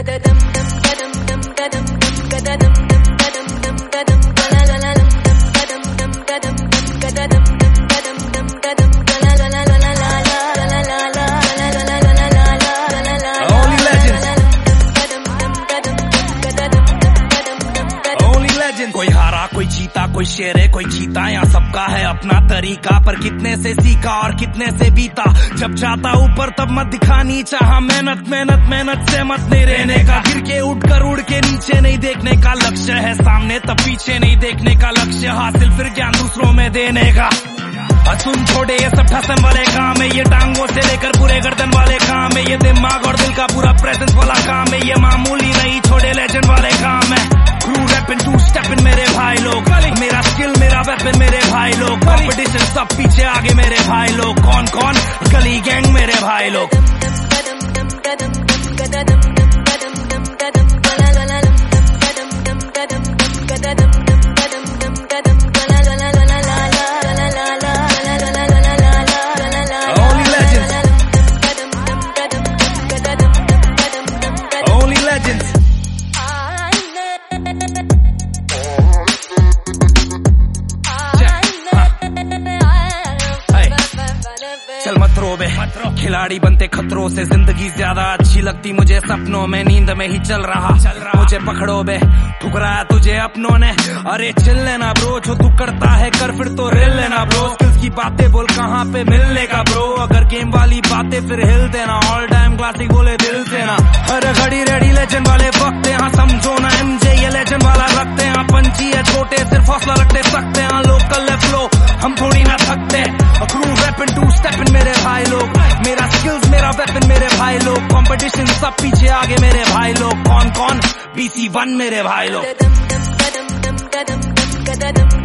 कोई हारा कोई जीता, कोई शेर है कोई चीता, यहाँ सबका है अपना तरीका, पर कितने से सीखा और कितने से बीता। जब जाता ऊपर तब मत दिखा नीचा, हाँ मेहनत मेहनत मेहनत से मत नहीं रहने का। गिर के उड़ के नीचे नहीं देखने का, लक्ष्य है सामने तब पीछे नहीं देखने का। लक्ष्य हासिल फिर ज्ञान दूसरों में देने का। सुन छोड़े ये सब ठसन वाले काम है, ये टांगों से लेकर पूरे गर्दन वाले काम है, ये दिमाग और दिल का पूरा प्रेजेंस वाला काम है, ये मामूली नहीं छोड़े लेजेंड वाले काम है। क्रू रैपिंग टू स्टेपिंग मेरे भाई लोग, मेरा स्किल मेरा वेपन मेरे भाई लोग, कंपटीशन सब पीछे आगे मेरे भाई लोग। कौन कौन गली गैंग मेरे भाई लोग। चल मत रो बे, खिलाड़ी बनते खतरों से, जिंदगी ज्यादा अच्छी लगती मुझे सपनों में, नींद में ही चल रहा मुझे पकड़ो बे, ठुकराया तुझे अपनों ने। अरे चिल लेना ब्रो, जो तू करता है कर फिर तो रिल लेना ब्रो, स्किल्स की बातें बोल कहाँ पे मिलने का ब्रो, अगर गेम वाली बातें फिर हिल देना, ऑल टाइम क्लासिक बोले दिल से ना। हर घड़ी रेडी लेजेंड वाले वक्त यहाँ समझो ना, एमजे ये लेजेंड वाला रखते हैं, पंची है छोटे सिर्फ हौसला रखते सकते हैं, लोकल है फ्लो हम थोड़ी ना थकते। क्रू रैपिंग टू स्टेपिंग मेरे भाई लोग, मेरा स्किल्स मेरा वेपन मेरे भाई लोग, कंपटीशन सब पीछे आगे मेरे भाई लोग। कौन कौन BC1 मेरे भाई लोग।